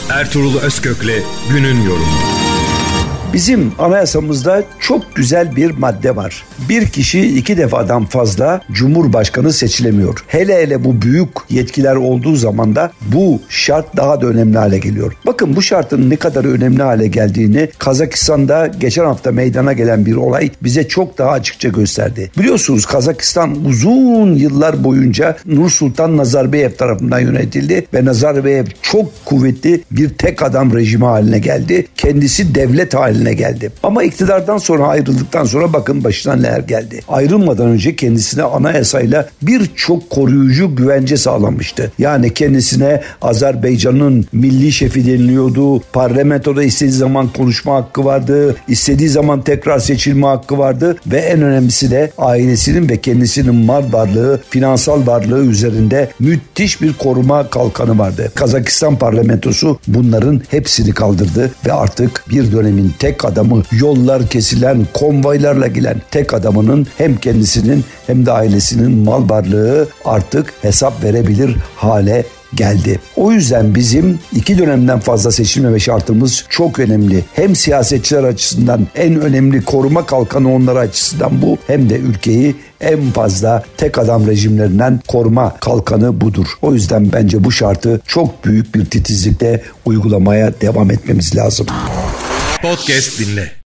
Ertuğrul Özkök'le günün yorumu. Bizim anayasamızda çok güzel bir madde var. Bir kişi 2 defadan fazla Cumhurbaşkanı seçilemiyor. Hele bu büyük yetkiler olduğu zaman da bu şart daha da önemli hale geliyor. Bakın bu şartın ne kadar önemli hale geldiğini Kazakistan'da geçen hafta meydana gelen bir olay bize çok daha açıkça gösterdi. Biliyorsunuz Kazakistan uzun yıllar boyunca Nursultan Nazarbayev tarafından yönetildi ve Nazarbayev çok kuvvetli bir tek adam rejimi haline geldi. Kendisi devlet haline geldi. Ama iktidardan sonra ayrıldıktan sonra bakın başına neler geldi. Ayrılmadan önce kendisine anayasayla birçok koruyucu güvence sağlamıştı. Yani kendisine Azerbaycan'ın milli şefi deniliyordu. Parlamentoda istediği zaman konuşma hakkı vardı. İstediği zaman tekrar seçilme hakkı vardı ve en önemlisi de ailesinin ve kendisinin mal varlığı, finansal varlığı üzerinde müthiş bir koruma kalkanı vardı. Kazakistan parlamentosu bunların hepsini kaldırdı ve artık bir dönemin tek adamı, yollar kesilen, konvoylarla gelen tek adamının hem kendisinin hem de ailesinin mal varlığı artık hesap verebilir hale geldi. O yüzden bizim 2 dönemden fazla seçilmeme şartımız çok önemli. Hem siyasetçiler açısından en önemli koruma kalkanı onlar açısından bu, hem de ülkeyi en fazla tek adam rejimlerinden koruma kalkanı budur. O yüzden bence bu şartı çok büyük bir titizlikle uygulamaya devam etmemiz lazım. Podcast dinle.